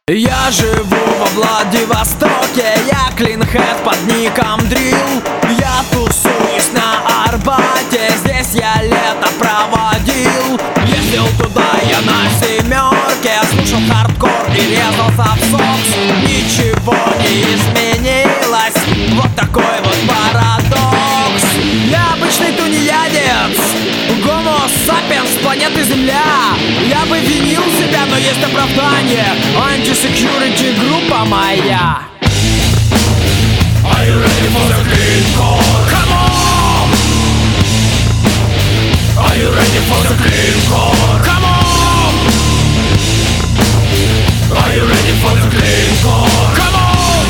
Я живу во Владивостоке, я клинхед под ником Дрил. Я тусуюсь на Арбате, здесь я лето проводил. Ездил туда я на семерке, слушал хардкор и резался в сокс. Ничего не изменилось, вот такой вот парадокс. Я обычный тунеядец, гомо сапиенс планеты Земля. Я бы винил себя, но есть оправдание. Anti-security группа моя. Are you ready for the green core? Come on! Are you ready for the green core? Come on! Are you ready for the green core? Come on!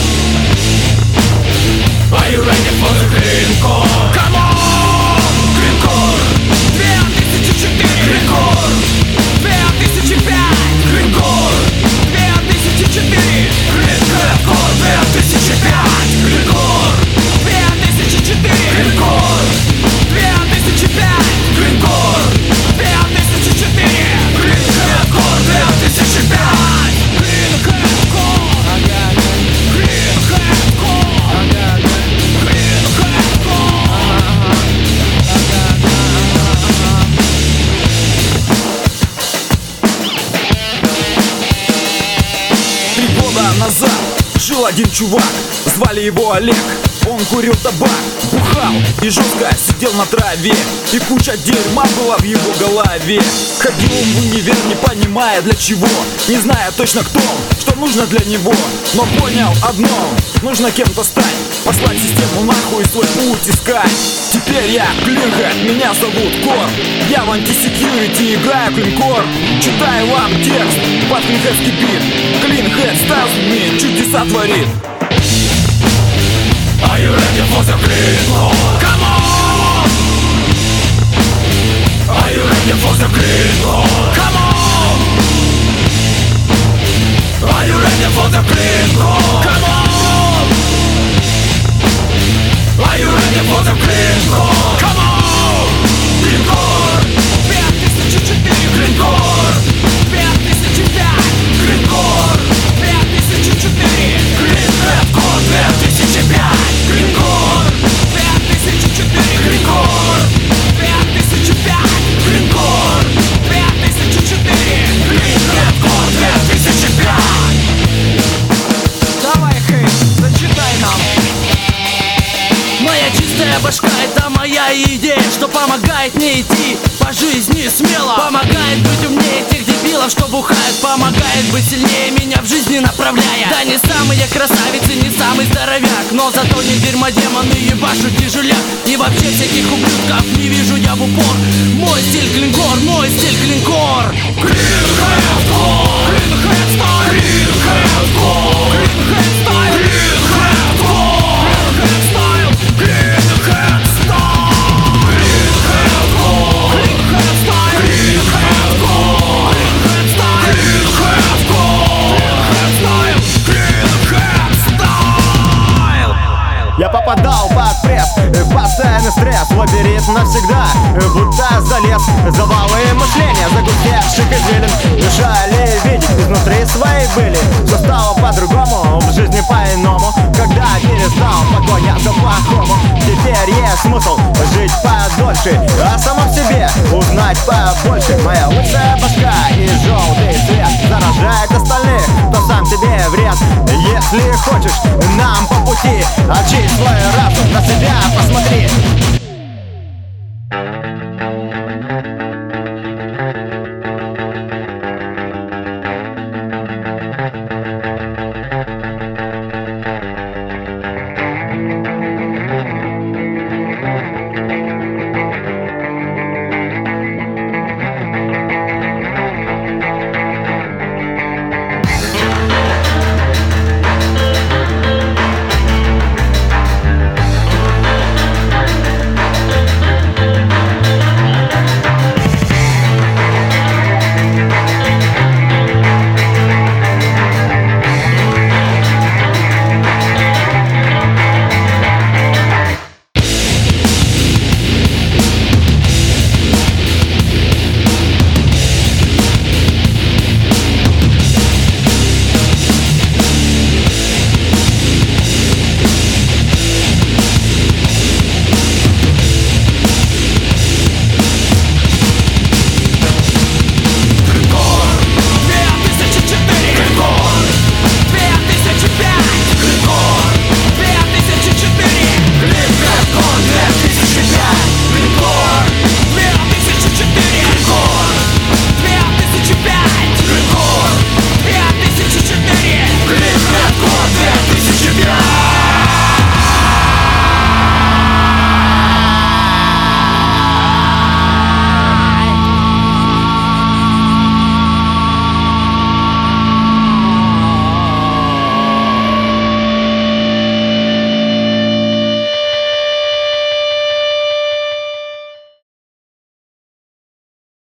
Are you ready for the green core? Come on! Green core! 2004! Green core! 2005! Green core! 2004! Green core! 2005! Green core! 2004! Green core! 2005! Green core! 2004! Green core! 2005! Green core! Green Назад жил один чувак, звали его Олег. Он курил табак, бухал и жестко сидел на траве. И куча дерьма была в его голове. Ходил он в универ, не понимая для чего, не зная точно кто он, что нужно для него. Но понял одно, нужно кем-то стать, послать систему нахуй и свой путь искать. Теперь я клинхед, меня зовут Кор. Я в антисекьюрити играю клинкор. Читаю вам текст под клинхедский бит. Клинхед стайл мне чудеса творит. Are you ready for the green core? Come on! Are you ready for the green core? Come on! Are you ready for the green core? Come on! Are you ready for the green core? Come on! Green core! 2004! Green core! 2005! Green core! 2004! Green core! 2005! Green core! 2004! Green core! 2005! Green core! 2004! Green core! 2005! Давай, Хей, зачитай нам. Моя чистая башка — это моя идея, что помогает мне идти по жизни смело. Помогает быть умнее тех дебилов, что бухают. Помогает быть сильнее меня в жизни направляя. Да не самый я красавец и не самый здоровяк, но зато не дерьмодемон и ебашу тяжеляк. И вообще всяких ублюдков не вижу я в упор. Мой стиль клинкор, мой стиль клинкор. Клинхед core! Клинхед стайл! Клинхед core! Клинхед стайл! Клинхед core! Клинхед стайл! Клинхед стайл! Клинхед core! Клинхед стайл! Клинхед core! Клинхед стайл! Клинхед core! Клинхед стайл! Клинхед стайл! Я попадал под пресс, постоянный стресс, лабиринт навсегда, будто залез. Завалы мышления, загустевших извилин, мешали видеть изнутри своей были. Все стало по-другому, в жизни по-иному, когда перестал погоня за плохому. Теперь есть смысл жить подольше, о самом себе узнать побольше. Моя лысая башка и желтый цвет заражает остальных, то сам себе вред. Если хочешь нам по пути,